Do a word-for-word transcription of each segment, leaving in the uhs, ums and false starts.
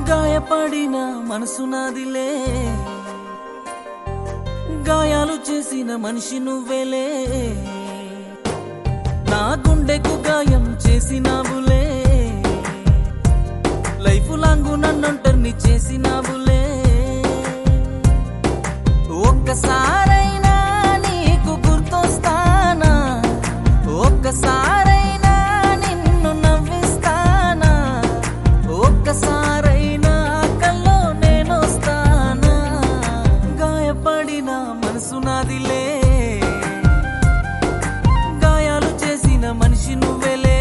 గాయపడిన మనసు నాదిలే, గాయాలు చేసిన మనిషి నువ్వేలే, నా గుండెకు గాయం చేసినావులే, లైఫ్ లాంగ్ నన్నంటర్ని చేసినావులే. ఒక్కసారైనా నీకు గుర్తొస్తానా, ఒక్కసారైనా నిన్ను నవ్విస్తానా, ఒక్కసారైనా కల్లో నేనొస్తానా. గాయపడిన మనసు నాదిలే, గాయాలు చేసిన మనిషి నువ్వేలే.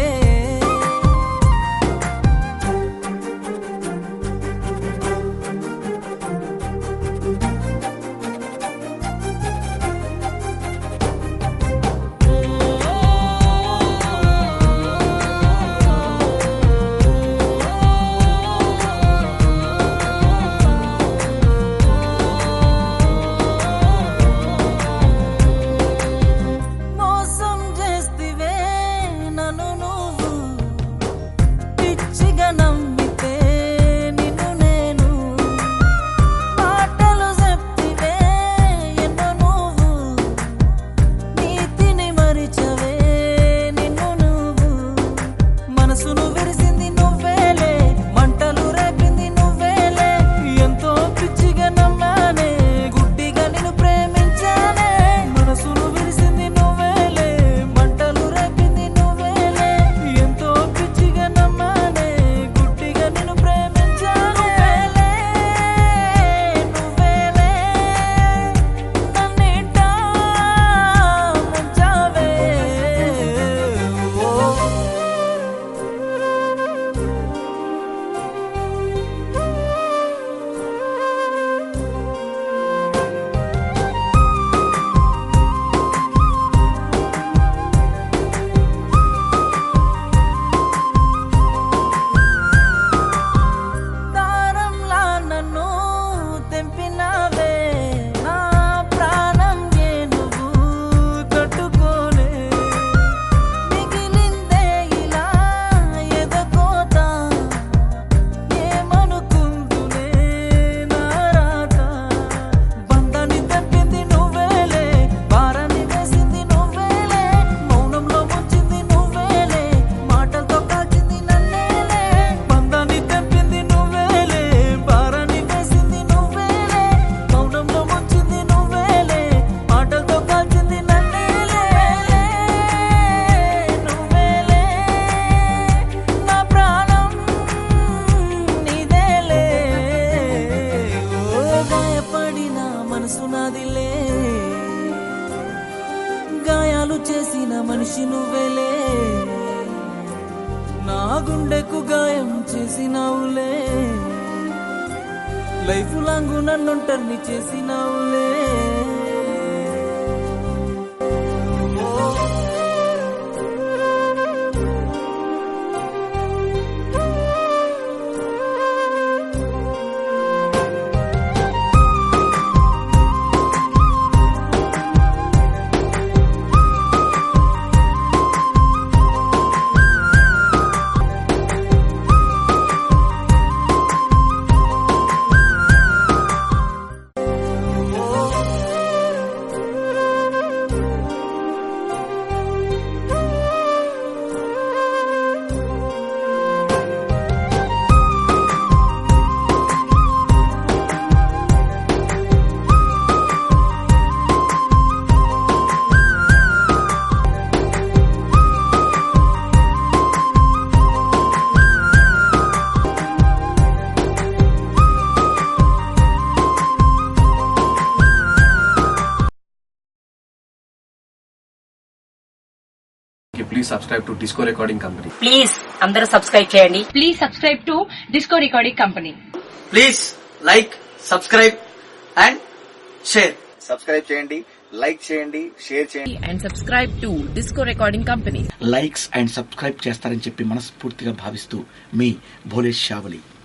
గాయాలు చేసిన మనిషి నువ్వేలే, నా గుండెకు గాయం చేసినావులే, లైఫ్ లాంగ్ నన్నుంటర్ని చేసినావులే. Please subscribe to Disco Recording Company. Please, అందరూ సబ్స్క్రైబ్ చేయండి. Please subscribe to Disco Recording Company. Please like, subscribe and share. Subscribe చేయండి, లైక్ చేయండి, షేర్ చేయండి. And subscribe to Disco Recording Company. Likes and subscribe చేస్తారని చెప్పి మనస్ఫూర్తిగా భావిస్తూ మీ భోలేష్ షావలి.